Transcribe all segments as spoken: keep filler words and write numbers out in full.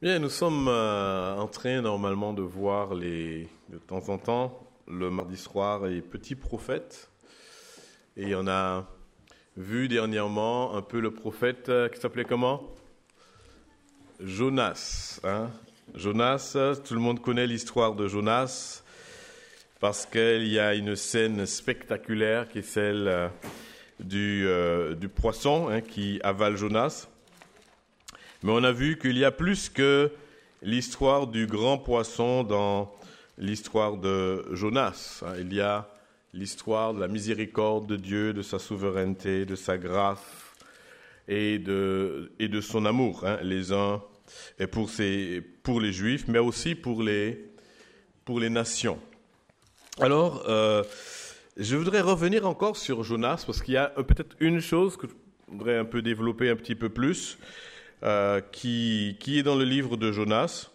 Bien, nous sommes euh, en train normalement de voir les, de temps en temps le mardi soir les petits prophètes. Et on a vu dernièrement un peu le prophète euh, qui s'appelait comment? Jonas. Hein? Jonas, tout le monde connaît l'histoire de Jonas parce qu'il y a une scène spectaculaire qui est celle euh, du, euh, du poisson hein, qui avale Jonas. Mais on a vu qu'il y a plus que l'histoire du grand poisson dans l'histoire de Jonas. Il y a l'histoire de la miséricorde de Dieu, de sa souveraineté, de sa grâce et de, et de son amour, hein, les uns et pour, ses, pour les Juifs, mais aussi pour les, pour les nations. Alors, euh, je voudrais revenir encore sur Jonas, parce qu'il y a peut-être une chose que je voudrais un peu développer un petit peu plus. Euh, qui, qui est dans le livre de Jonas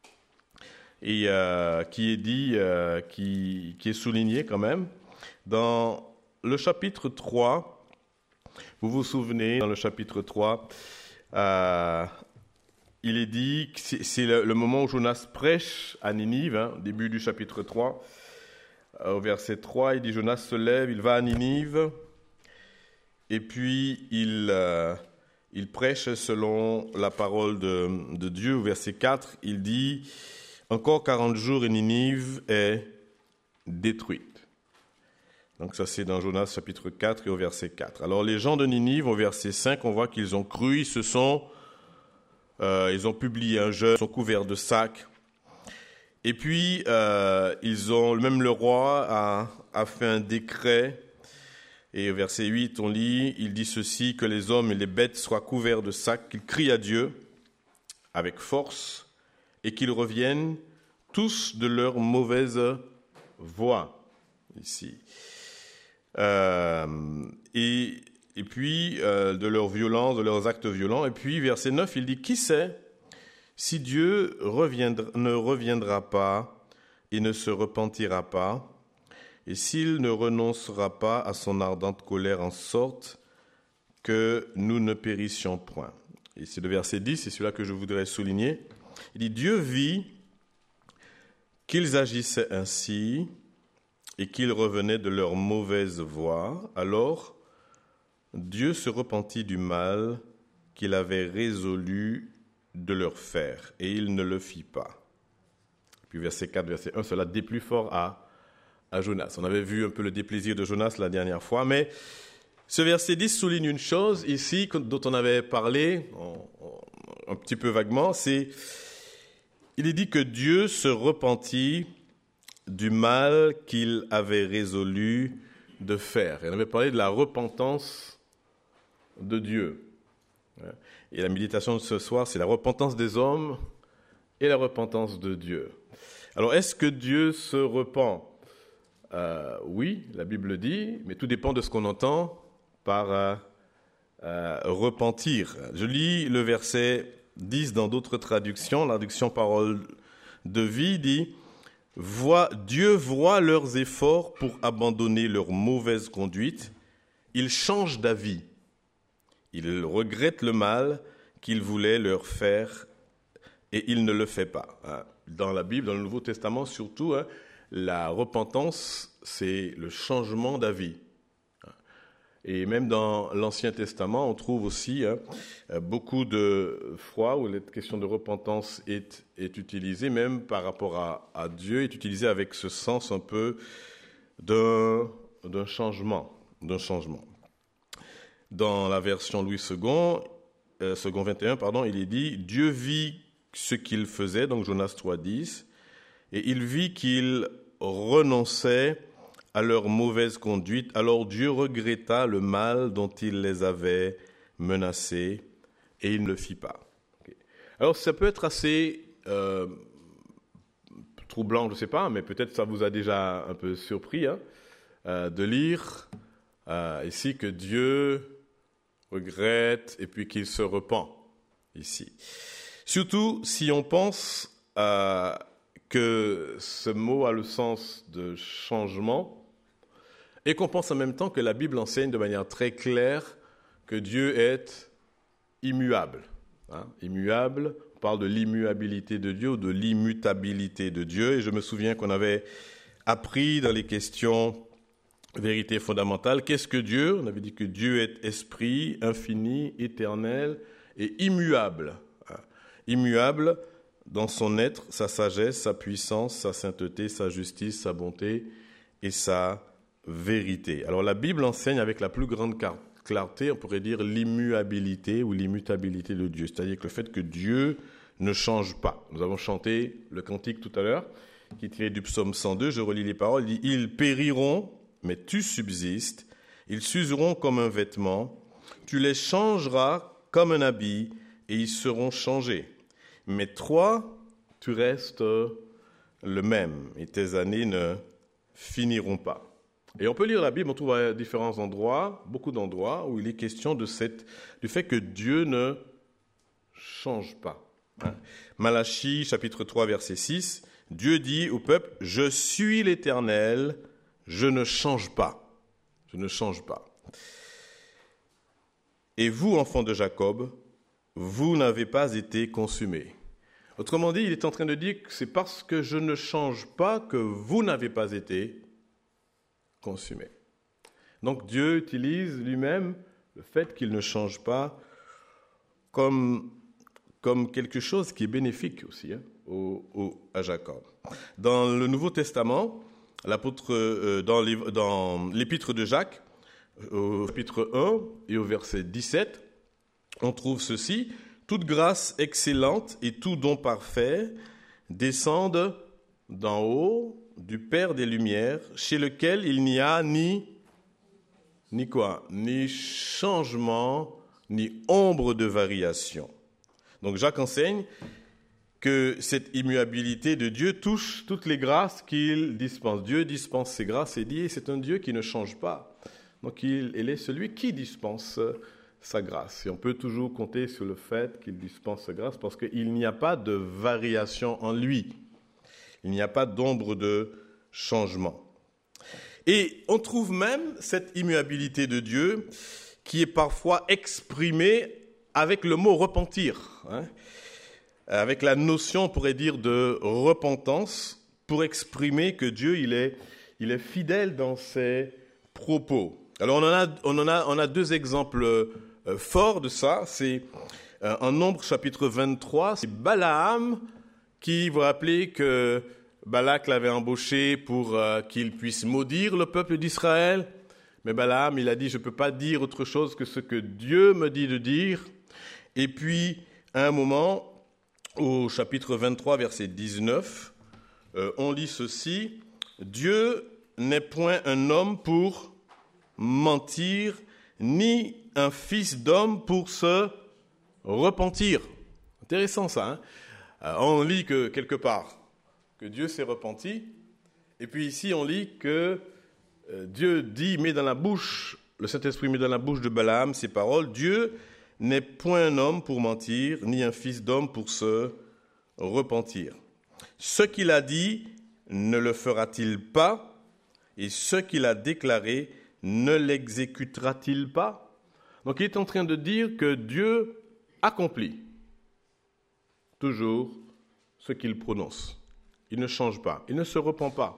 et euh, qui est dit, euh, qui, qui est souligné quand même. Dans le chapitre trois, vous vous souvenez, dans le chapitre trois, euh, il est dit que c'est, c'est le, le moment où Jonas prêche à Ninive, hein, au début du chapitre trois. Euh, au verset trois, il dit « Jonas se lève, il va à Ninive et puis il... Euh, Il prêche selon la parole de, de Dieu. Au verset quatre, il dit « Encore quarante jours et Ninive est détruite. » Donc ça c'est dans Jonas chapitre quatre et au verset quatre. Alors les gens de Ninive, au verset cinq, on voit qu'ils ont cru, ils se sont, euh, ils ont publié un jeûne, ils sont couverts de sacs. Et puis euh, ils ont, même le roi a, a fait un décret. Et au verset huit, on lit, il dit ceci, que les hommes et les bêtes soient couverts de sacs, qu'ils crient à Dieu avec force et qu'ils reviennent tous de leur mauvaise voie, ici. Euh, et, et puis, euh, de leur violence, de leurs actes violents. Et puis, verset neuf, il dit, qui sait si Dieu reviendra, ne reviendra pas et ne se repentira pas, et s'il ne renoncera pas à son ardente colère en sorte que nous ne périssions point. Et c'est le verset dix, c'est celui-là que je voudrais souligner. Il dit, Dieu vit qu'ils agissaient ainsi et qu'ils revenaient de leur mauvaise voie. Alors, Dieu se repentit du mal qu'il avait résolu de leur faire, et il ne le fit pas. Puis verset quatre, verset un, cela déplut fort à à Jonas. On avait vu un peu le déplaisir de Jonas la dernière fois, mais ce verset dix souligne une chose ici dont on avait parlé un petit peu vaguement, c'est il est dit que Dieu se repentit du mal qu'il avait résolu de faire. Et on avait parlé de la repentance de Dieu. Et la méditation de ce soir, c'est la repentance des hommes et la repentance de Dieu. Alors, est-ce que Dieu se repent ? Euh, oui, la Bible dit, mais tout dépend de ce qu'on entend par euh, euh, repentir. Je lis le verset dix dans d'autres traductions. La traduction Parole de vie dit « Vois, Dieu voit leurs efforts pour abandonner leur mauvaise conduite. Il change d'avis. Il regrette le mal qu'il voulait leur faire et il ne le fait pas. » Dans la Bible, dans le Nouveau Testament surtout, hein, la repentance, c'est le changement d'avis. Et même dans l'Ancien Testament, on trouve aussi hein, beaucoup de fois où la question de repentance est, est utilisée, même par rapport à, à Dieu, est utilisée avec ce sens un peu d'un, d'un changement, d'un changement. Dans la version Louis second, euh, second vingt et un, pardon, il est dit « Dieu vit ce qu'il faisait », donc Jonas trois dix, et il vit qu'ils renonçaient à leur mauvaise conduite. Alors Dieu regretta le mal dont il les avait menacés et il ne le fit pas. Okay. Alors ça peut être assez euh, troublant, je ne sais pas, mais peut-être ça vous a déjà un peu surpris hein, euh, de lire euh, ici que Dieu regrette et puis qu'il se repent ici. Surtout si on pense à euh, que ce mot a le sens de changement et qu'on pense en même temps que la Bible enseigne de manière très claire que Dieu est immuable. Hein, immuable, on parle de l'immuabilité de Dieu ou de l'immutabilité de Dieu. Et je me souviens qu'on avait appris dans les questions vérité fondamentale, qu'est-ce que Dieu ? On avait dit que Dieu est esprit, infini, éternel et immuable. Hein, immuable dans son être, sa sagesse, sa puissance, sa sainteté, sa justice, sa bonté et sa vérité. Alors la Bible enseigne avec la plus grande clarté, on pourrait dire l'immuabilité ou l'immutabilité de Dieu, c'est-à-dire que le fait que Dieu ne change pas. Nous avons chanté le cantique tout à l'heure, qui est tiré du psaume cent deux, je relis les paroles, il dit « Ils périront, mais tu subsistes, ils s'useront comme un vêtement, tu les changeras comme un habit, et ils seront changés. Mais toi, tu restes le même, et tes années ne finiront pas. » Et on peut lire la Bible, on trouve à différents endroits, beaucoup d'endroits, où il est question de cette, du fait que Dieu ne change pas. Hein. Malachie, chapitre trois, verset six, Dieu dit au peuple, « Je suis l'Éternel, je ne change pas. » Je ne change pas. « Et vous, enfants de Jacob, vous n'avez pas été consumés. » Autrement dit, il est en train de dire que c'est parce que je ne change pas que vous n'avez pas été consumés. Donc Dieu utilise lui-même le fait qu'il ne change pas comme, comme quelque chose qui est bénéfique aussi hein, au, au, à Jacob. Dans le Nouveau Testament, l'apôtre, euh, dans, les, dans l'épître de Jacques, au chapitre un et au verset dix-sept, on trouve ceci, « Toute grâce excellente et tout don parfait descendent d'en haut, du Père des Lumières, chez lequel il n'y a ni, ni quoi, ni changement, ni ombre de variation. » Donc Jacques enseigne que cette immuabilité de Dieu touche toutes les grâces qu'il dispense. Dieu dispense ses grâces et dit, c'est un Dieu qui ne change pas. Donc il, il est celui qui dispense sa grâce. Et on peut toujours compter sur le fait qu'il dispense sa grâce parce qu'il n'y a pas de variation en lui. Il n'y a pas d'ombre de changement. Et on trouve même cette immuabilité de Dieu qui est parfois exprimée avec le mot repentir, hein, avec la notion, on pourrait dire, de repentance pour exprimer que Dieu, il est, il est fidèle dans ses propos. Alors on en a, on en a, on a deux exemples euh, forts de ça. C'est euh, en Nombre chapitre vingt-trois, c'est Balaam qui, vous rappelez que Balak l'avait embauché pour euh, qu'il puisse maudire le peuple d'Israël. Mais Balaam, il a dit, je ne peux pas dire autre chose que ce que Dieu me dit de dire. Et puis, à un moment, au chapitre vingt-trois, verset dix-neuf, euh, on lit ceci, « Dieu n'est point un homme pour mentir, ni un fils d'homme pour se repentir. » Intéressant ça, hein? euh, On lit que quelque part que Dieu s'est repenti, et puis ici on lit que euh, Dieu dit, met dans la bouche, le Saint-Esprit met dans la bouche de Balaam ces paroles, Dieu n'est point un homme pour mentir, ni un fils d'homme pour se repentir. Ce qu'il a dit, ne le fera-t-il pas? Et ce qu'il a déclaré, ne l'exécutera-t-il pas? Donc il est en train de dire que Dieu accomplit toujours ce qu'il prononce. Il ne change pas, il ne se repent pas.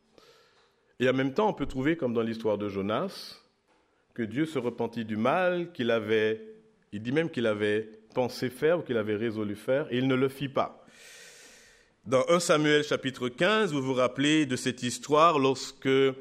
Et en même temps, on peut trouver, comme dans l'histoire de Jonas, que Dieu se repentit du mal qu'il avait, il dit même qu'il avait pensé faire ou qu'il avait résolu faire, et il ne le fit pas. Dans premier Samuel chapitre quinze, vous vous rappelez de cette histoire lorsque euh,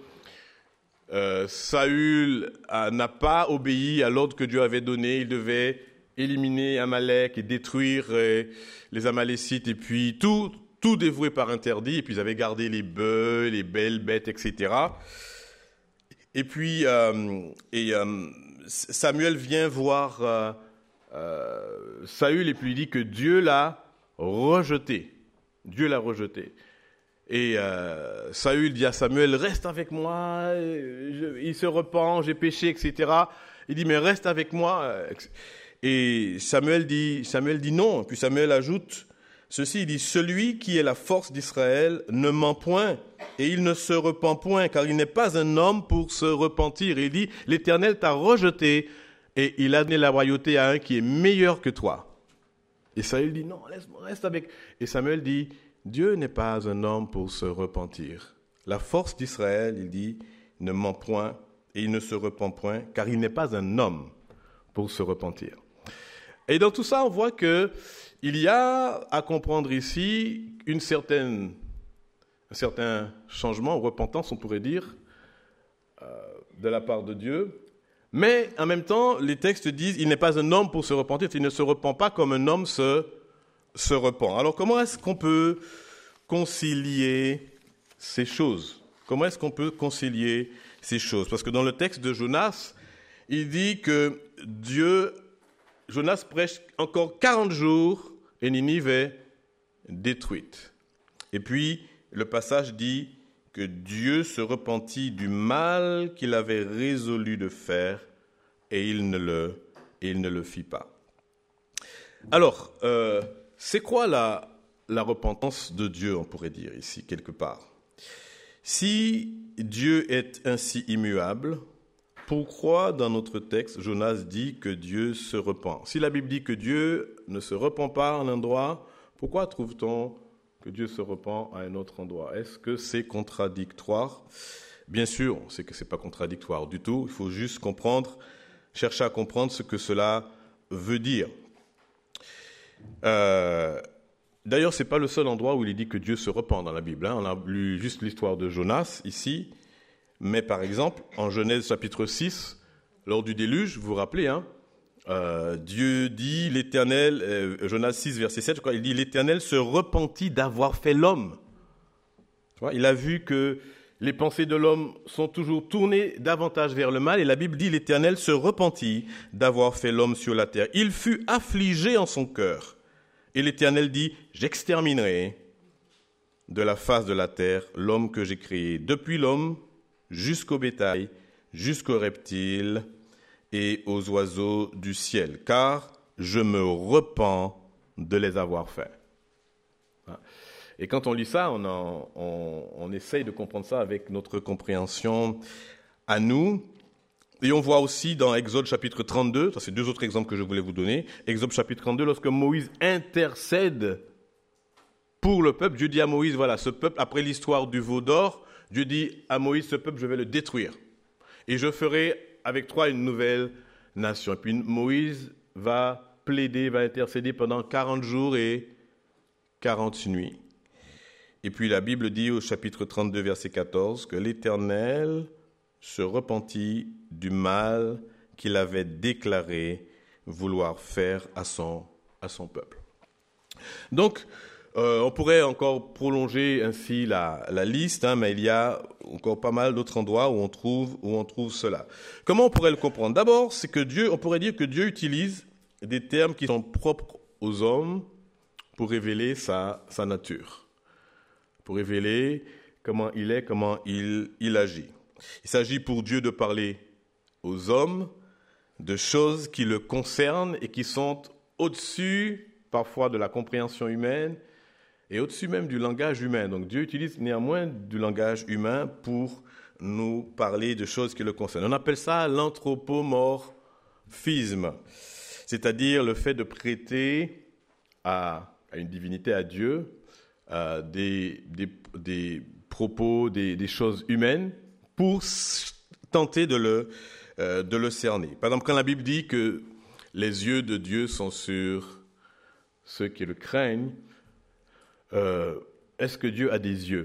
Saül a, n'a pas obéi à l'ordre que Dieu avait donné, il devait éliminer Amalek et détruire euh, les Amalécites, et puis tout, tout dévoué par interdit, et puis ils avaient gardé les bœufs, les belles bêtes, et cetera. Et puis euh, et, euh, Samuel vient voir euh, euh, Saül et puis il dit que Dieu l'a rejeté. Dieu l'a rejeté. Et euh, Saül dit à Samuel, reste avec moi, je, il se repent, j'ai péché, et cetera. Il dit, mais reste avec moi. Et Samuel dit, Samuel dit non. Puis Samuel ajoute ceci, il dit, celui qui est la force d'Israël ne ment point et il ne se repent point, car il n'est pas un homme pour se repentir. Et il dit, l'Éternel t'a rejeté et il a donné la royauté à un qui est meilleur que toi. Et Saül dit, non, laisse-moi, reste avec. Et Samuel dit, Dieu n'est pas un homme pour se repentir. La force d'Israël, il dit, ne ment point et il ne se repent point, car il n'est pas un homme pour se repentir. Et dans tout ça, on voit que il y a à comprendre ici une certaine, un certain changement, repentance, on pourrait dire, euh, de la part de Dieu. Mais en même temps, les textes disent il n'est pas un homme pour se repentir, il ne se repent pas comme un homme se, se repent. Alors comment est-ce qu'on peut concilier ces choses? Comment est-ce qu'on peut concilier ces choses? Parce que dans le texte de Jonas, il dit que Dieu, Jonas prêche encore quarante jours et Ninive est détruite. Et puis le passage dit que Dieu se repentit du mal qu'il avait résolu de faire et il ne le, et il ne le fit pas. Alors, euh, c'est quoi la, la repentance de Dieu, on pourrait dire ici, quelque part? Si Dieu est ainsi immuable, pourquoi dans notre texte, Jonas dit que Dieu se repent? Si la Bible dit que Dieu ne se repent pas à un endroit, pourquoi trouve-t-on que Dieu se repent à un autre endroit? Est-ce que c'est contradictoire? Bien sûr, on sait que ce n'est pas contradictoire du tout. Il faut juste comprendre, chercher à comprendre ce que cela veut dire. Euh, d'ailleurs, ce n'est pas le seul endroit où il est dit que Dieu se repent dans la Bible. Hein. On a lu juste l'histoire de Jonas ici. Mais par exemple, en Genèse chapitre six, lors du déluge, vous vous rappelez, hein, Euh, Dieu dit, l'Éternel, euh, Jonas six, verset sept, je crois, il dit, l'Éternel se repentit d'avoir fait l'homme. Tu vois, il a vu que les pensées de l'homme sont toujours tournées davantage vers le mal, et la Bible dit, l'Éternel se repentit d'avoir fait l'homme sur la terre. Il fut affligé en son cœur. Et l'Éternel dit, j'exterminerai de la face de la terre l'homme que j'ai créé, depuis l'homme jusqu'au bétail, jusqu'aux reptiles, et aux oiseaux du ciel, car je me repens de les avoir faits. Et quand on lit ça, on, en, on, on essaye de comprendre ça avec notre compréhension à nous. Et on voit aussi dans Exode chapitre trente-deux, ça c'est deux autres exemples que je voulais vous donner, Exode chapitre trente-deux, lorsque Moïse intercède pour le peuple, Dieu dit à Moïse, voilà, ce peuple, après l'histoire du veau d'or, Dieu dit à Moïse, ce peuple, je vais le détruire. Et je ferai avec toi une nouvelle nation. Et puis Moïse va plaider, va intercéder pendant quarante jours et quarante nuits. Et puis la Bible dit au chapitre trente-deux, verset quatorze, que l'Éternel se repentit du mal qu'il avait déclaré vouloir faire à son, à son peuple. Donc, Euh, on pourrait encore prolonger ainsi la, la liste, hein, mais il y a encore pas mal d'autres endroits où on trouve, où on trouve cela. Comment on pourrait le comprendre? D'abord, c'est que Dieu, on pourrait dire que Dieu utilise des termes qui sont propres aux hommes pour révéler sa, sa nature, pour révéler comment il est, comment il, il agit. Il s'agit pour Dieu de parler aux hommes de choses qui le concernent et qui sont au-dessus, parfois, de la compréhension humaine, et au-dessus même du langage humain. Donc Dieu utilise néanmoins du langage humain pour nous parler de choses qui le concernent. On appelle ça l'anthropomorphisme, c'est-à-dire le fait de prêter à, à une divinité, à Dieu, euh, des, des, des propos, des, des choses humaines pour tenter de le, euh, de le cerner. Par exemple, quand la Bible dit que les yeux de Dieu sont sur ceux qui le craignent, Euh, est-ce que Dieu a des yeux?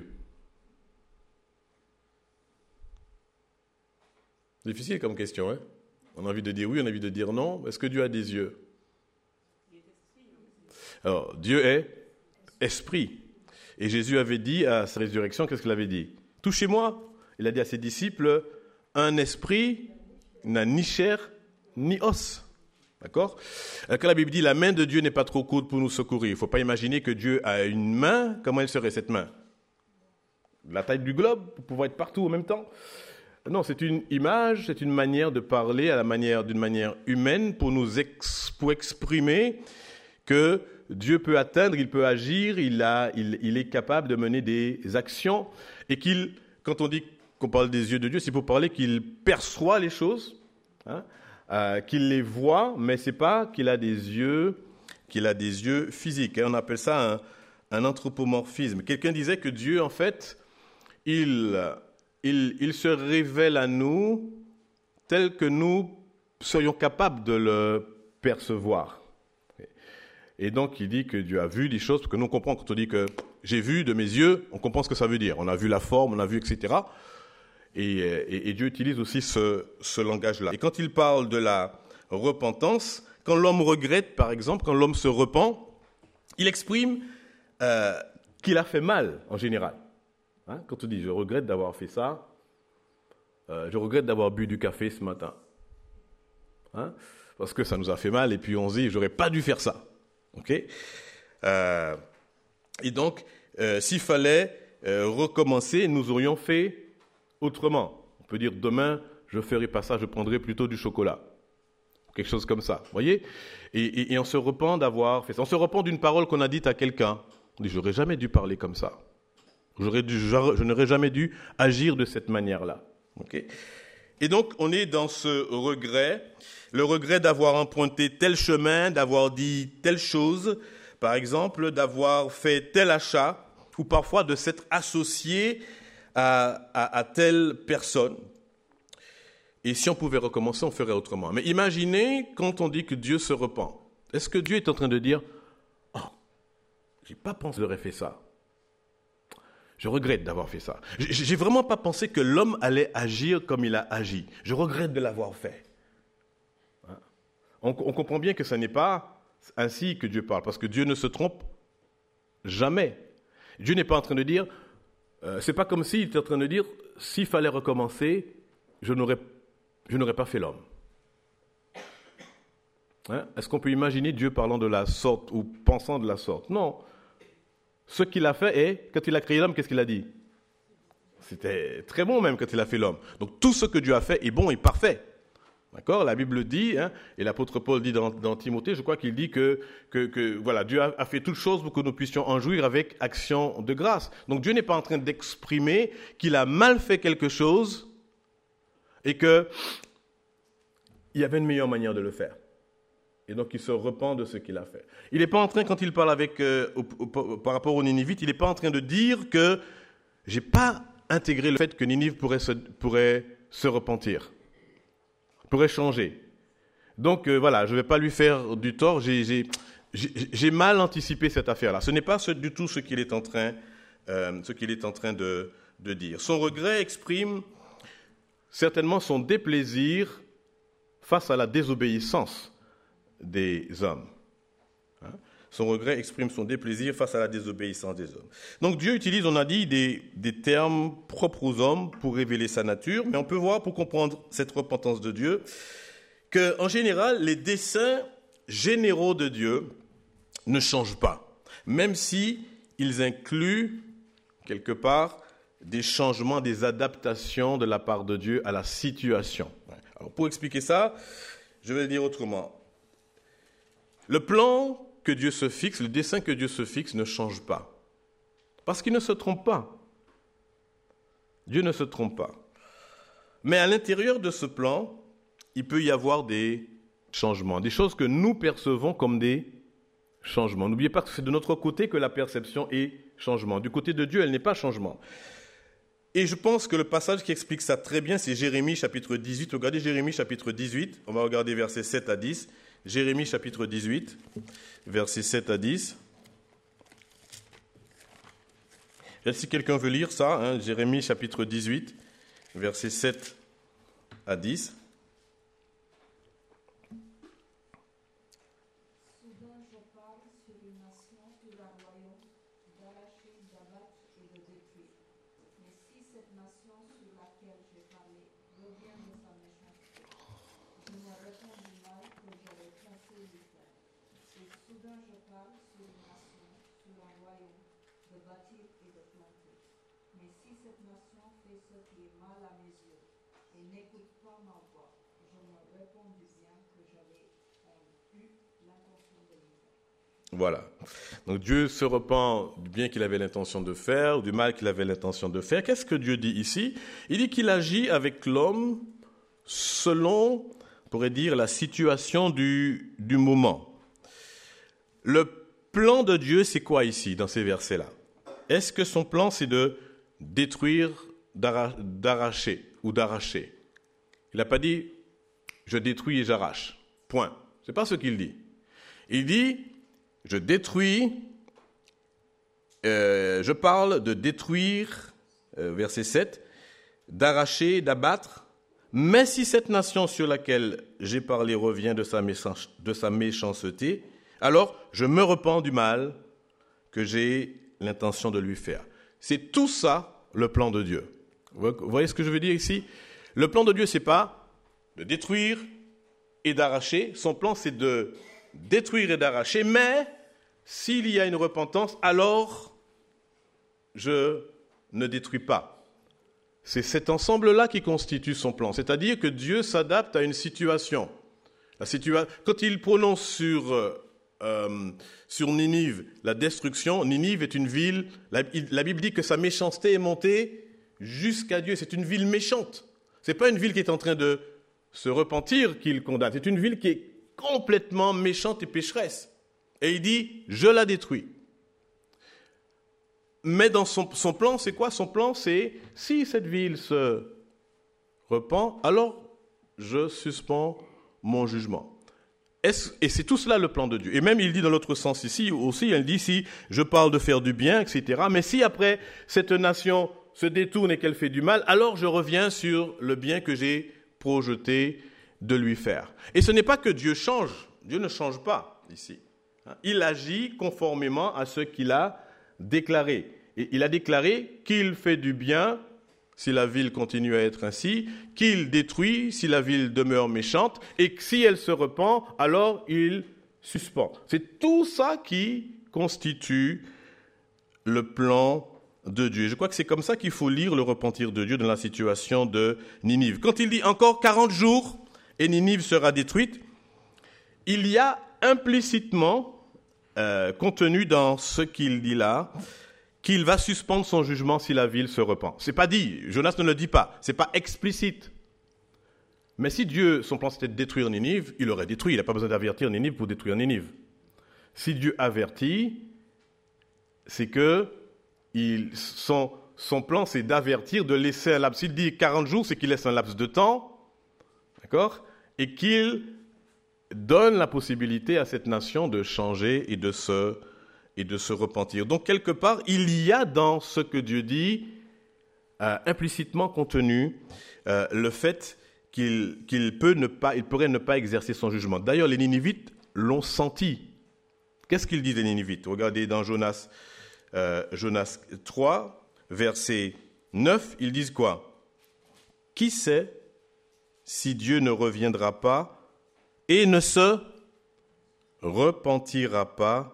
C'est difficile comme question, hein? On a envie de dire oui, on a envie de dire non. Est-ce que Dieu a des yeux? Alors, Dieu est esprit. Et Jésus avait dit à sa résurrection, qu'est-ce qu'il avait dit? Touchez-moi. Il a dit à ses disciples, un esprit n'a ni chair ni os. D'accord? Quand la Bible dit la main de Dieu n'est pas trop courte pour nous secourir, il ne faut pas imaginer que Dieu a une main. Comment elle serait cette main? La taille du globe pour pouvoir être partout en même temps? Non, c'est une image, c'est une manière de parler à la manière, d'une manière humaine pour nous ex, pour exprimer que Dieu peut atteindre, il peut agir, il, a, il, il est capable de mener des actions et qu'il, quand on dit qu'on parle des yeux de Dieu, c'est pour parler qu'il perçoit les choses, hein, Euh, qu'il les voit, mais ce n'est pas qu'il a des yeux qu'il a des yeux physiques. Et on appelle ça un, un anthropomorphisme. Quelqu'un disait que Dieu, en fait, il, il, il se révèle à nous tel que nous serions capables de le percevoir. Et donc, il dit que Dieu a vu des choses, parce que nous, on comprend quand on dit que j'ai vu de mes yeux, on comprend ce que ça veut dire. On a vu la forme, on a vu, et cetera. Et, et, et Dieu utilise aussi ce, ce langage-là. Et quand il parle de la repentance, quand l'homme regrette, par exemple, quand l'homme se repent, il exprime euh, qu'il a fait mal, en général. Hein, quand on dit « je regrette d'avoir fait ça euh, »,« je regrette d'avoir bu du café ce matin hein, », parce que ça nous a fait mal, et puis on se dit « j'aurais pas dû faire ça ». Okay euh, et donc, euh, s'il fallait euh, recommencer, nous aurions fait autrement. On peut dire demain, je ne ferai pas ça, je prendrai plutôt du chocolat. Quelque chose comme ça, vous voyez et, et, et on se repent d'avoir fait ça. On se repent d'une parole qu'on a dite à quelqu'un. On dit, j'aurais jamais dû parler comme ça. J'aurais dû, je, je n'aurais jamais dû agir de cette manière-là. Okay et donc, on est dans ce regret. Le regret d'avoir emprunté tel chemin, d'avoir dit telle chose, par exemple, d'avoir fait tel achat, ou parfois de s'être associé à, à, à telle personne. Et si on pouvait recommencer, on ferait autrement. Mais imaginez quand on dit que Dieu se repent. Est-ce que Dieu est en train de dire « Oh, j'ai pas pensé que j'aurais fait ça. Je regrette d'avoir fait ça. J'ai vraiment pas pensé que l'homme allait agir comme il a agi. Je regrette de l'avoir fait. » On, on comprend bien que ce n'est pas ainsi que Dieu parle, parce que Dieu ne se trompe jamais. Dieu n'est pas en train de dire, euh, c'est pas comme s'il était en train de dire, s'il fallait recommencer, je n'aurais, je n'aurais pas fait l'homme. Hein? Est-ce qu'on peut imaginer Dieu parlant de la sorte ou pensant de la sorte? Non. Ce qu'il a fait est, quand il a créé l'homme, qu'est-ce qu'il a dit? C'était très bon même quand il a fait l'homme. Donc tout ce que Dieu a fait est bon et parfait. D'accord? La Bible dit, hein, et l'apôtre Paul dit dans, dans Timothée, je crois qu'il dit que, que, que voilà, Dieu a, a fait toutes choses pour que nous puissions en jouir avec action de grâce. Donc Dieu n'est pas en train d'exprimer qu'il a mal fait quelque chose et qu'il y avait une meilleure manière de le faire. Et donc il se repent de ce qu'il a fait. Il n'est pas en train, quand il parle avec, euh, au, au, par rapport aux Ninivites, il n'est pas en train de dire que je n'ai pas intégré le fait que Ninive pourrait se, pourrait se repentir. Pourrait changer. Donc euh, voilà, je ne vais pas lui faire du tort, j'ai, j'ai, j'ai, j'ai mal anticipé cette affaire-là. Ce n'est pas ce, du tout ce qu'il est en train, euh, ce qu'il est en train de, de dire. Son regret exprime certainement son déplaisir face à la désobéissance des hommes. Hein? Son regret exprime son déplaisir face à la désobéissance des hommes. Donc Dieu utilise, on a dit, des, des termes propres aux hommes pour révéler sa nature, mais on peut voir, pour comprendre cette repentance de Dieu, qu'en général, les desseins généraux de Dieu ne changent pas, même si ils incluent, quelque part, des changements, des adaptations de la part de Dieu à la situation. Alors, pour expliquer ça, je vais le dire autrement. Le plan que Dieu se fixe, le dessein que Dieu se fixe ne change pas. Parce qu'il ne se trompe pas. Dieu ne se trompe pas. Mais à l'intérieur de ce plan, il peut y avoir des changements, des choses que nous percevons comme des changements. N'oubliez pas que c'est de notre côté que la perception est changement. Du côté de Dieu, elle n'est pas changement. Et je pense que le passage qui explique ça très bien, c'est Jérémie chapitre dix-huit. Regardez Jérémie chapitre dix-huit. On va regarder versets sept à dix. Jérémie chapitre dix-huit, versets sept à dix. Et si quelqu'un veut lire ça, hein, Jérémie chapitre dix-huit, versets sept à dix. Voilà. Donc Dieu se repent du bien qu'il avait l'intention de faire, du mal qu'il avait l'intention de faire. Qu'est-ce que Dieu dit ici? Il dit qu'il agit avec l'homme selon, on pourrait dire, la situation du, du moment. le plan de Dieu, c'est quoi ici, dans ces versets-là? Est-ce que son plan, c'est de détruire, d'arracher ou d'arracher? Il n'a pas dit « je détruis et j'arrache ». Point. Ce n'est pas ce qu'il dit. Il dit « je détruis, euh, je parle de détruire, euh, verset sept, d'arracher, d'abattre, mais si cette nation sur laquelle j'ai parlé revient de sa, méchance, de sa méchanceté, alors je me repens du mal que j'ai l'intention de lui faire. » C'est tout ça le plan de Dieu. Vous voyez ce que je veux dire ici? Le plan de Dieu, ce n'est pas de détruire et d'arracher. Son plan, c'est de détruire et d'arracher, mais s'il y a une repentance, alors je ne détruis pas. C'est cet ensemble-là qui constitue son plan. C'est-à-dire que Dieu s'adapte à une situation. La situa- Quand il prononce sur, euh, sur Ninive la destruction, Ninive est une ville, la, la Bible dit que sa méchanceté est montée jusqu'à Dieu. C'est une ville méchante. Ce n'est pas une ville qui est en train de se repentir qu'il condamne. C'est une ville qui est complètement méchante et pécheresse. Et il dit, je la détruis. Mais dans son, son plan, c'est quoi? Son plan, c'est, si cette ville se repent, alors je suspends mon jugement. Est-ce, et c'est tout cela le plan de Dieu. Et même il dit dans l'autre sens ici aussi, il dit, si je parle de faire du bien, et cetera, mais si après cette nation se détourne et qu'elle fait du mal, alors je reviens sur le bien que j'ai projeté de lui faire. Et ce n'est pas que Dieu change. Dieu ne change pas ici. Il agit conformément à ce qu'il a déclaré. Et il a déclaré qu'il fait du bien si la ville continue à être ainsi, qu'il détruit si la ville demeure méchante, et que si elle se repent, alors il suspend. C'est tout ça qui constitue le plan de Dieu. Je crois que c'est comme ça qu'il faut lire le repentir de Dieu dans la situation de Ninive. Quand il dit encore quarante jours et Ninive sera détruite, il y a implicitement euh, contenu dans ce qu'il dit là qu'il va suspendre son jugement si la ville se repent. C'est pas dit, Jonas ne le dit pas, c'est pas explicite. Mais si Dieu, son plan c'était de détruire Ninive, il aurait détruit, il n'a pas besoin d'avertir Ninive pour détruire Ninive. Si Dieu avertit, c'est que il, son, son plan c'est d'avertir, de laisser un laps. S'il dit quarante jours, c'est qu'il laisse un laps de temps, d'accord, et qu'il donne la possibilité à cette nation de changer et de se et de se repentir. Donc, quelque part, il y a dans ce que Dieu dit, euh, implicitement contenu, euh, le fait qu'il, qu'il, peut ne pas, il pourrait ne pas exercer son jugement. D'ailleurs, les Ninivites l'ont senti. Qu'est-ce qu'ils disent, les Ninivites? Regardez dans Jonas, euh, Jonas trois, verset neuf, ils disent quoi? « Qui sait si Dieu ne reviendra pas et ne se repentira pas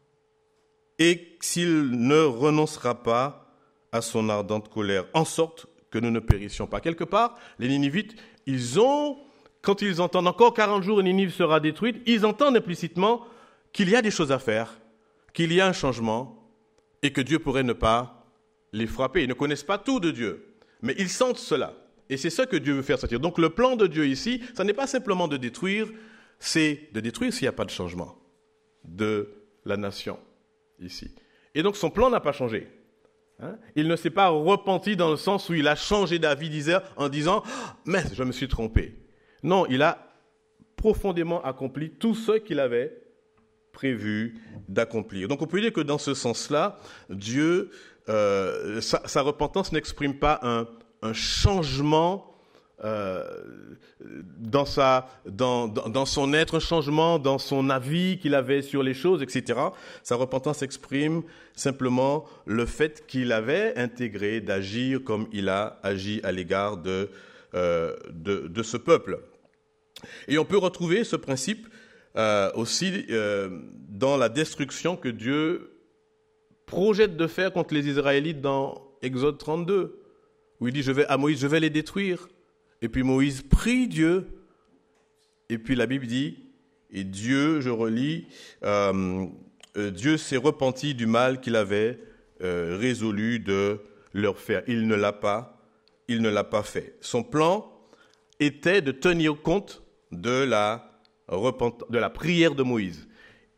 et s'il ne renoncera pas à son ardente colère, en sorte que nous ne périssions pas. » Quelque part, les Ninivites, ils ont, quand ils entendent encore quarante jours et Ninive sera détruite, ils entendent implicitement qu'il y a des choses à faire, qu'il y a un changement et que Dieu pourrait ne pas les frapper. Ils ne connaissent pas tout de Dieu, mais ils sentent cela. Et c'est ça que Dieu veut faire sortir. Donc le plan de Dieu ici, ça n'est pas simplement de détruire, c'est de détruire s'il n'y a pas de changement de la nation. Ici. Et donc son plan n'a pas changé. Hein? Il ne s'est pas repenti dans le sens où il a changé d'avis d'Israël en disant « Mais je me suis trompé ». Non, il a profondément accompli tout ce qu'il avait prévu d'accomplir. Donc on peut dire que dans ce sens-là, Dieu, euh, sa, sa repentance n'exprime pas un, un changement Euh, dans, sa, dans, dans, dans son être, un changement dans son avis qu'il avait sur les choses, et cetera. Sa repentance exprime simplement le fait qu'il avait intégré d'agir comme il a agi à l'égard de, euh, de, de ce peuple. Et on peut retrouver ce principe euh, aussi euh, dans la destruction que Dieu projette de faire contre les Israélites dans Exode trente-deux, où il dit je vais, à Moïse, je vais les détruire. Et puis Moïse prie Dieu, et puis la Bible dit, et Dieu, je relis, euh, euh, Dieu s'est repenti du mal qu'il avait euh, résolu de leur faire. Il ne l'a pas, il ne l'a pas fait. Son plan était de tenir compte de la, repent- de la prière de Moïse.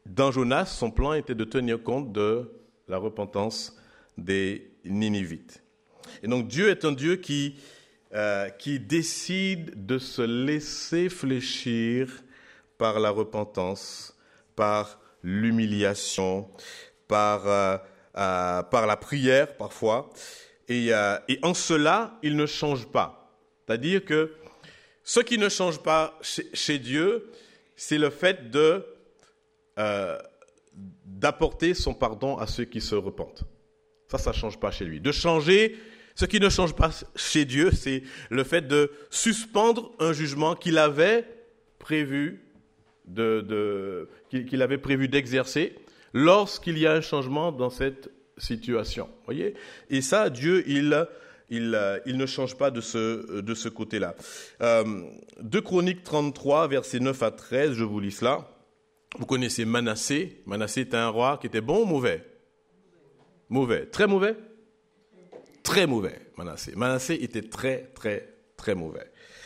dans Jonas, son plan était de tenir compte de la repentance des Ninivites. Et donc Dieu est un Dieu qui, euh, qui décide de se laisser fléchir par la repentance, par l'humiliation, par, euh, euh, par la prière parfois. Et, euh, et en cela, il ne change pas. C'est-à-dire que ce qui ne change pas chez, chez Dieu, c'est le fait de, euh, d'apporter son pardon à ceux qui se repentent. Ça, ça ne change pas chez lui. De changer, ce qui ne change pas chez Dieu, c'est le fait de suspendre un jugement qu'il avait prévu, de, de, qu'il avait prévu d'exercer lorsqu'il y a un changement dans cette situation. Voyez ? Et ça, Dieu, il, il, il ne change pas de ce, de ce côté-là. Euh, deux Chroniques trente-trois, versets neuf à treize, je vous lis cela. Vous connaissez Manassé. Manassé était un roi qui était bon ou mauvais ? Mauvais. Très mauvais ? Très mauvais, Manassé. Manassé était très, très, très mauvais.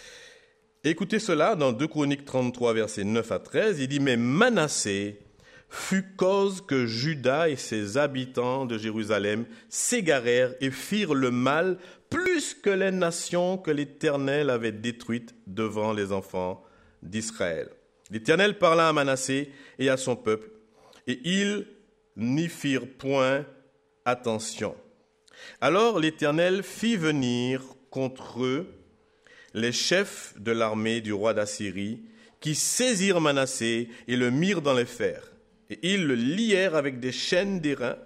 Écoutez cela dans deux Chroniques trente-trois, versets neuf à treize. Il dit « Mais Manassé fut cause que Juda et ses habitants de Jérusalem s'égarèrent et firent le mal plus que les nations que l'Éternel avait détruites devant les enfants d'Israël. L'Éternel parla à Manassé et à son peuple, et ils n'y firent point attention. Alors l'Éternel fit venir contre eux les chefs de l'armée du roi d'Assyrie, qui saisirent Manassé et le mirent dans les fers. Et ils le lièrent avec des chaînes d'airain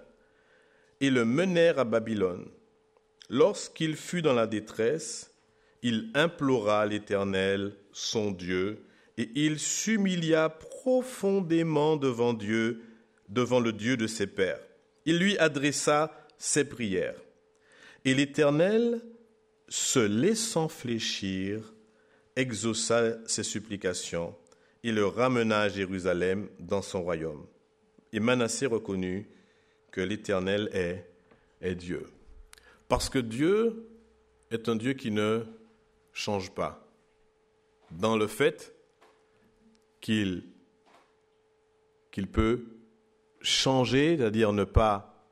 et le menèrent à Babylone. Lorsqu'il fut dans la détresse, il implora l'Éternel, son Dieu, et il s'humilia profondément devant Dieu, devant le Dieu de ses pères. Il lui adressa ses prières. Et l'Éternel, se laissant fléchir, exauça ses supplications et le ramena à Jérusalem dans son royaume. Et Manassé reconnut que l'Éternel est, est Dieu. Parce que Dieu est un Dieu qui ne change pas. Dans le fait qu'il, qu'il peut changer, c'est-à-dire ne pas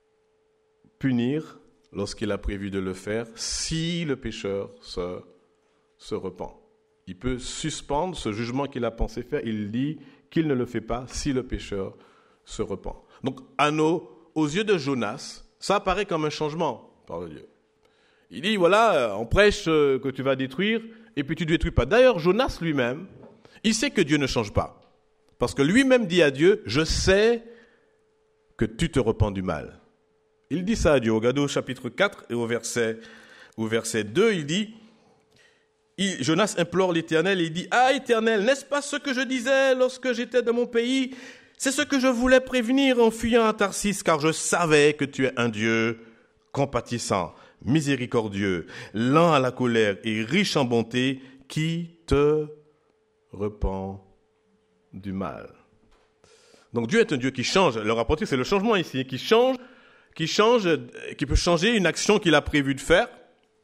punir lorsqu'il a prévu de le faire, si le pécheur se, se repent. Il peut suspendre ce jugement qu'il a pensé faire. Il dit qu'il ne le fait pas si le pécheur se repent. Donc, à nos, aux yeux de Jonas, ça apparaît comme un changement par Dieu. Il dit, voilà, on prêche que tu vas détruire, et puis tu ne détruis pas. D'ailleurs, Jonas lui-même, il sait que Dieu ne change pas. Parce que lui-même dit à Dieu, je sais que tu te repens du mal. Il dit ça à Dieu. Regardez au chapitre quatre et au verset, au verset deux, il dit, il, Jonas implore l'Éternel et il dit, « Ah, Éternel, n'est-ce pas ce que je disais lorsque j'étais dans mon pays ? C'est ce que je voulais prévenir en fuyant à Tarsis, car je savais que tu es un Dieu compatissant, miséricordieux, lent à la colère et riche en bonté, qui te repent du mal. » Donc Dieu est un Dieu qui change. Le rapporteur, c'est le changement ici, qui change, qui change, qui peut changer une action qu'il a prévu de faire, d'accord ?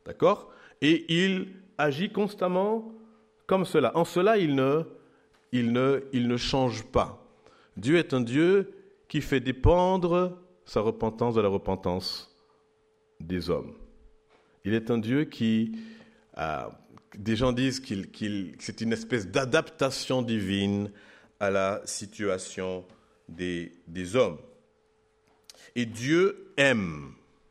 Et il agit constamment comme cela. En cela, il ne, il ne, il ne change pas. Dieu est un Dieu qui fait dépendre sa repentance de la repentance des hommes. Il est un Dieu qui, euh, des gens disent qu'il, qu'il, que c'est une espèce d'adaptation divine à la situation des, des hommes. Et Dieu aime,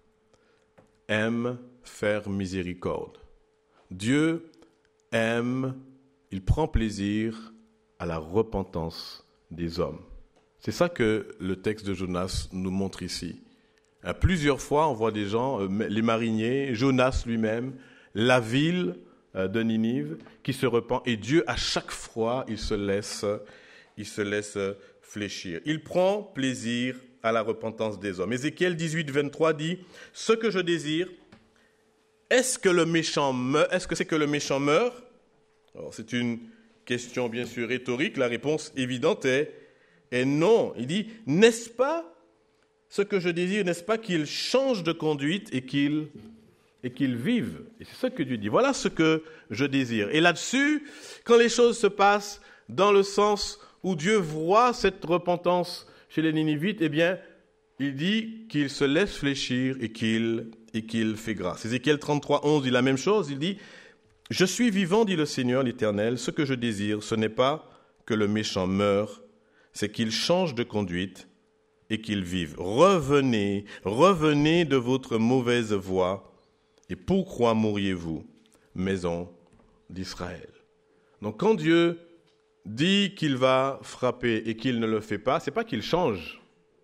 aime faire miséricorde. Dieu aime, il prend plaisir à la repentance des hommes. C'est ça que le texte de Jonas nous montre ici. À plusieurs fois, on voit des gens, les mariniers, Jonas lui-même, la ville de Ninive, qui se repent. Et Dieu, à chaque fois, il se laisse, il se laisse fléchir. Il prend plaisir à la repentance des hommes. Ézéchiel dix-huit, vingt-trois dit « Ce que je désire, est-ce que le méchant meurt ? Est-ce que c'est que le méchant meurt ?» Alors, c'est une question bien sûr rhétorique. La réponse évidente est, est non. Il dit « N'est-ce pas ce que je désire, n'est-ce pas qu'il change de conduite et qu'il, et qu'il vive ?» Et c'est ça que Dieu dit. Voilà ce que je désire. Et là-dessus, quand les choses se passent dans le sens où Dieu voit cette repentance chez les Ninivites, eh bien, il dit qu'il se laisse fléchir et qu'il, et qu'il fait grâce. Ézéchiel trente-trois, onze dit la même chose. Il dit « Je suis vivant, dit le Seigneur l'Éternel, ce que je désire, ce n'est pas que le méchant meure, c'est qu'il change de conduite et qu'il vive. Revenez, revenez de votre mauvaise voie, et pourquoi mourriez-vous, maison d'Israël ?» Donc quand Dieu dit qu'il va frapper et qu'il ne le fait pas, ce n'est pas qu'il change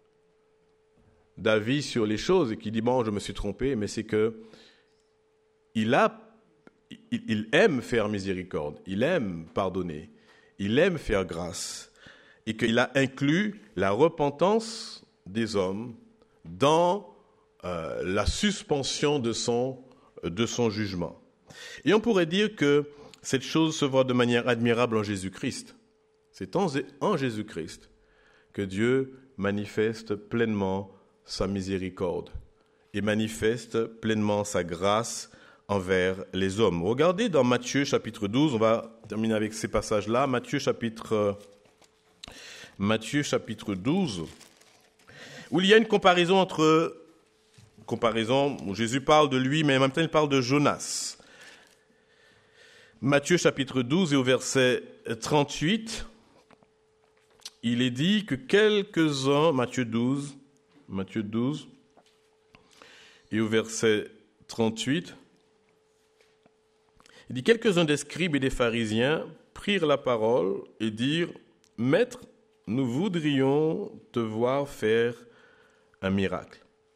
d'avis sur les choses et qu'il dit « bon, je me suis trompé », mais c'est que il, a, il, il aime faire miséricorde, il aime pardonner, il aime faire grâce et qu'il a inclus la repentance des hommes dans euh, la suspension de son, de son jugement. Et on pourrait dire que cette chose se voit de manière admirable en Jésus-Christ. C'est en, en Jésus-Christ que Dieu manifeste pleinement sa miséricorde et manifeste pleinement sa grâce envers les hommes. Regardez dans Matthieu chapitre douze, on va terminer avec ces passages-là, Matthieu chapitre, Matthieu chapitre douze, où il y a une comparaison entre, comparaison où Jésus parle de lui, mais en même temps il parle de Jonas. Matthieu chapitre douze et au verset trente-huit, il est dit que quelques-uns, Matthieu douze, Matthieu douze, et au verset trente-huit, il dit « Quelques-uns des scribes et des pharisiens prirent la parole et dirent « Maître, nous voudrions te voir faire un miracle. »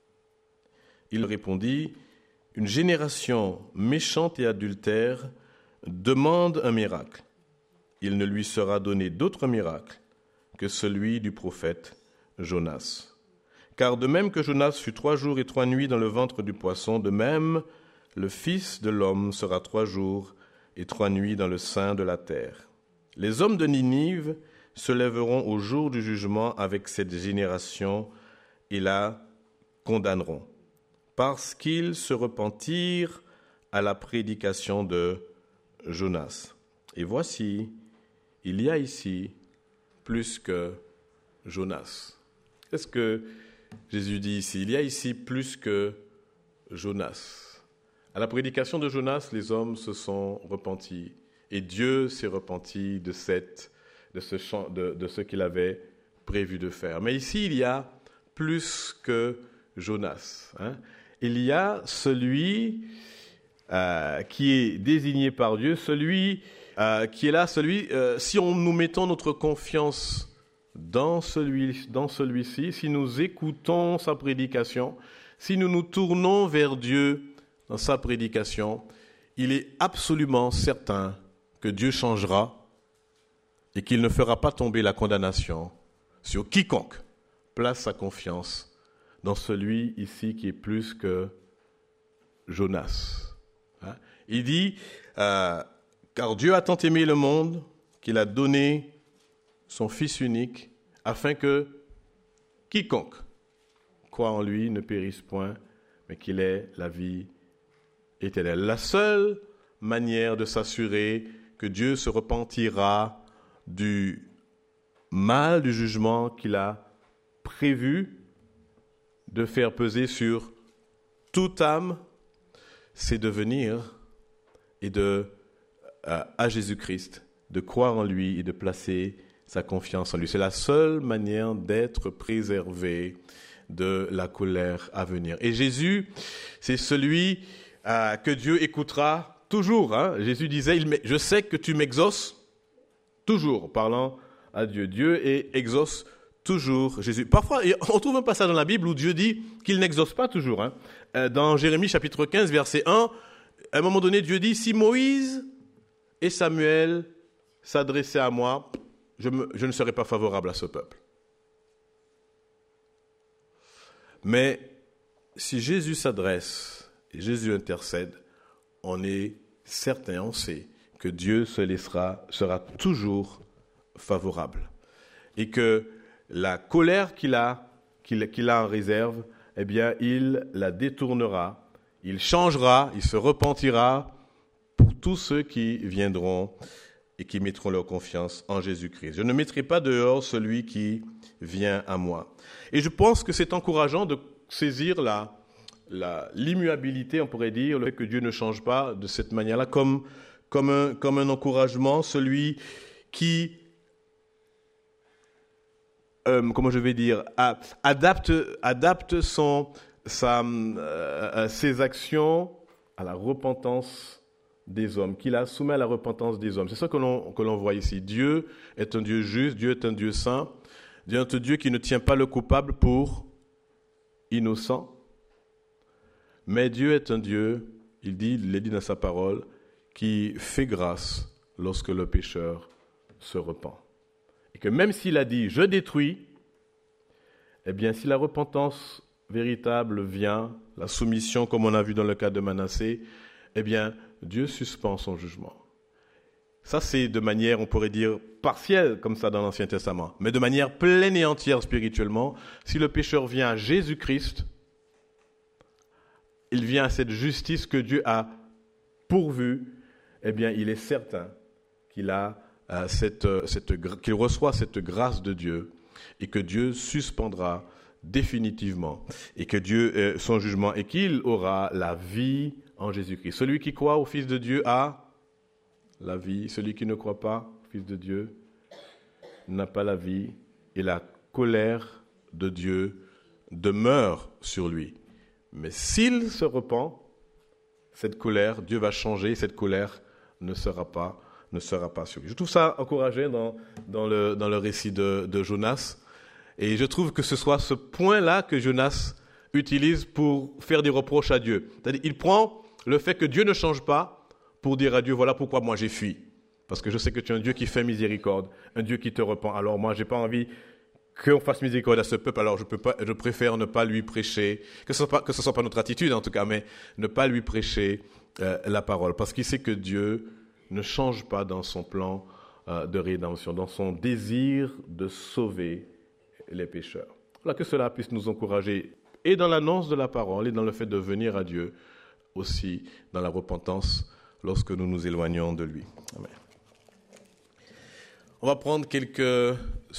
Il répondit « Une génération méchante et adultère demande un miracle. Il ne lui sera donné d'autre miracle que celui du prophète Jonas. Car de même que Jonas fut trois jours et trois nuits dans le ventre du poisson, de même le Fils de l'homme sera trois jours et trois nuits dans le sein de la terre. Les hommes de Ninive se lèveront au jour du jugement avec cette génération et la condamneront, parce qu'ils se repentirent à la prédication de Jonas. Et voici, il y a ici plus que Jonas. Qu'est-ce que Jésus dit ici? Il y a ici plus que Jonas. À la prédication de Jonas, les hommes se sont repentis et Dieu s'est repenti de, cette, de, ce, champ, de, de ce qu'il avait prévu de faire. Mais ici, il y a plus que Jonas. Hein? Il y a celui euh, qui est désigné par Dieu, celui euh, qui est là, celui, euh, si on, nous mettons notre confiance dans, celui, dans celui-ci, si nous écoutons sa prédication, si nous nous tournons vers Dieu dans sa prédication, il est absolument certain que Dieu changera et qu'il ne fera pas tomber la condamnation sur quiconque place sa confiance dans celui ici qui est plus que Jonas. Hein? Il dit, euh, car Dieu a tant aimé le monde qu'il a donné son Fils unique afin que quiconque croit en lui ne périsse point, mais qu'il ait la vie éternelle. La seule manière de s'assurer que Dieu se repentira du mal, du jugement qu'il a prévu de faire peser sur toute âme, c'est de venir et de, euh, à Jésus-Christ, de croire en lui et de placer sa confiance en lui. C'est la seule manière d'être préservé de la colère à venir. Et Jésus, c'est celui euh, que Dieu écoutera toujours. Hein. Jésus disait, il je sais que tu m'exauces toujours, parlant à Dieu. Dieu est, exauce toujours Jésus. Parfois, on trouve un passage dans la Bible où Dieu dit qu'il n'exauce pas toujours. Hein. Dans Jérémie chapitre quinze, verset un, à un moment donné, Dieu dit, si Moïse et Samuel s'adressaient à moi, je, me, je ne serais pas favorable à ce peuple. Mais si Jésus s'adresse et Jésus intercède, on est certain, on sait que Dieu se laissera, sera toujours favorable. Et que la colère qu'il a, qu'il, qu'il a en réserve, eh bien, il la détournera, il changera, il se repentira pour tous ceux qui viendront et qui mettront leur confiance en Jésus-Christ. Je ne mettrai pas dehors celui qui vient à moi. Et je pense que c'est encourageant de saisir la, la, l'immuabilité, on pourrait dire, le fait que Dieu ne change pas de cette manière-là, comme, comme, un, comme un encouragement, celui qui, euh, comment je vais dire, a, adapte, adapte son, sa, euh, ses actions à la repentance des hommes, qu'il la soumet à la repentance des hommes. C'est ça que l'on, que l'on voit ici. Dieu est un Dieu juste, Dieu est un Dieu saint, Dieu est un Dieu qui ne tient pas le coupable pour innocent, mais Dieu est un Dieu, il dit, il l'a dit dans sa parole, qui fait grâce lorsque le pécheur se repent. Et que même s'il a dit « je détruis », eh bien, si la repentance véritable vient, la soumission, comme on a vu dans le cas de Manassé, eh bien, Dieu suspend son jugement. Ça, c'est de manière, on pourrait dire, partielle, comme ça dans l'Ancien Testament. Mais de manière pleine et entière spirituellement, si le pécheur vient à Jésus-Christ, il vient à cette justice que Dieu a pourvue, eh bien, il est certain qu'il a euh, cette, cette, qu'il reçoit cette grâce de Dieu et que Dieu suspendra définitivement et que Dieu, euh, son jugement, et qu'il aura la vie en Jésus-Christ. Celui qui croit au Fils de Dieu a la vie. Celui qui ne croit pas au Fils de Dieu n'a pas la vie. Et la colère de Dieu demeure sur lui. Mais s'il se repent, cette colère, Dieu va changer. Cette colère ne sera pas, ne sera pas sur lui. Je trouve ça encourageant dans, dans, le, dans le récit de, de Jonas. Et je trouve que ce soit ce point-là que Jonas utilise pour faire des reproches à Dieu. C'est-à-dire, il prend le fait que Dieu ne change pas pour dire à Dieu, voilà pourquoi moi j'ai fui. Parce que je sais que tu es un Dieu qui fait miséricorde, un Dieu qui te repent. Alors moi, je n'ai pas envie qu'on fasse miséricorde à ce peuple, alors je, peux pas, je préfère ne pas lui prêcher, que ce ne soit, soit pas notre attitude en tout cas, mais ne pas lui prêcher euh, la parole. Parce qu'il sait que Dieu ne change pas dans son plan euh, de rédemption, dans son désir de sauver les pécheurs. Voilà, que cela puisse nous encourager et dans l'annonce de la parole et dans le fait de venir à Dieu, aussi dans la repentance lorsque nous nous éloignons de lui. Amen. On va prendre quelques